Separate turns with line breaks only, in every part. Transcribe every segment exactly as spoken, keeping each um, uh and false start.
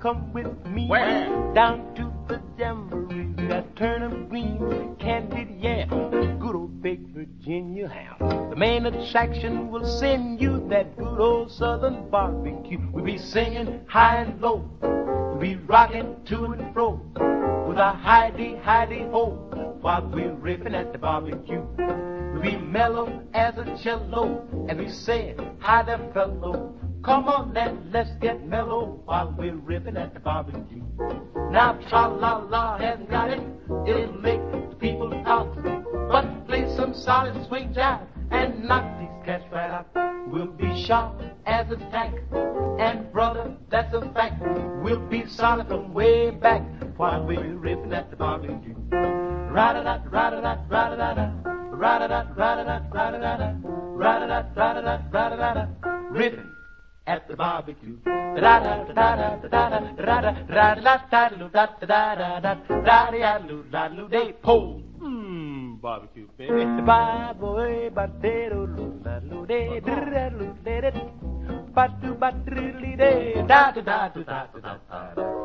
come with me.
Where?
Down to the jamboree. We got turnip greens, candied yam, good old baked Virginia ham. The main attraction will send you that good old southern barbecue. We'll be singing high and low. We'll be rocking to and fro with a hidey, hidey ho while we're ripping at the barbecue. We'll be mellow as a cello and we say, hi there fellow. Come on then, let's get mellow while we're ripping at the barbecue. Now tra-la-la hasn't got it, it'll make the people talk. But play some solid swing jive and knock these cats right out. We'll be sharp as a tack, and brother, that's a fact. We'll be solid from way back while we're ripping at the barbecue. Ra-da-da, ra-da-da, ra-da-da-da, ra-da-da, ra-da-da, ra-da-da-da, ra-da-da, ra-da-da, ra-da-da-da, ripping at the barbecue. Da da da da da da da da da da da da da da da da da po. Mmm, barbecue, baby. Ba boy, ba de do da do de da do de ba do ba de da da da da da da da.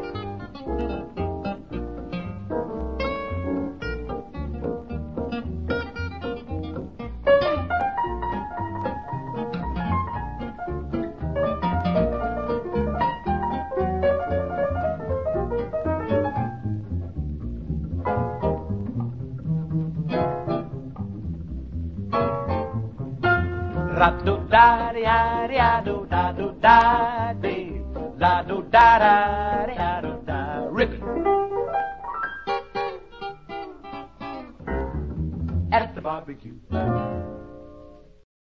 Ra do da da da do da do da de la do da da da do da ripping at the barbecue.